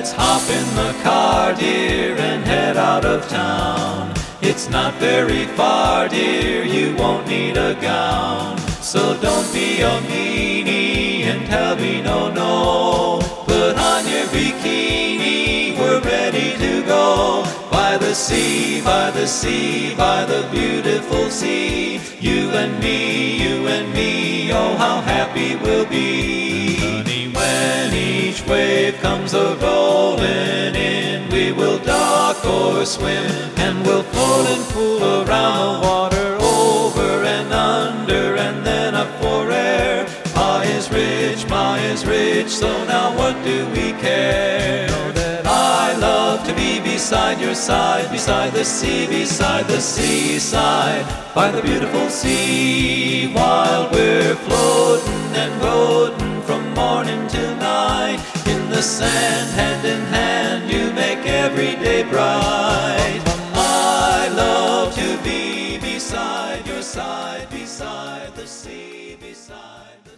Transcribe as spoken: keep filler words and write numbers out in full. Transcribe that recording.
Let's hop in the car, dear, and head out of town. It's not very far, dear, you won't need a gown. So don't be a meanie and tell me no, no. Put on your bikini, we're ready to go. By the sea, by the sea, by the beautiful sea. You and me, you and me, oh how happy we'll be. Honey, when each wave comes a-rolling in, we will dock or swim, and we'll float and fool around the water, over and under, and then up for air. Ma is rich, Ma is rich, so now what do we care? Know that I love to be beside your side, beside the sea, beside the seaside, by the beautiful sea, while we're floating and floating from morning till night. In the sand, hand in hand, you make every day bright. I love to be beside your side, beside the sea, beside the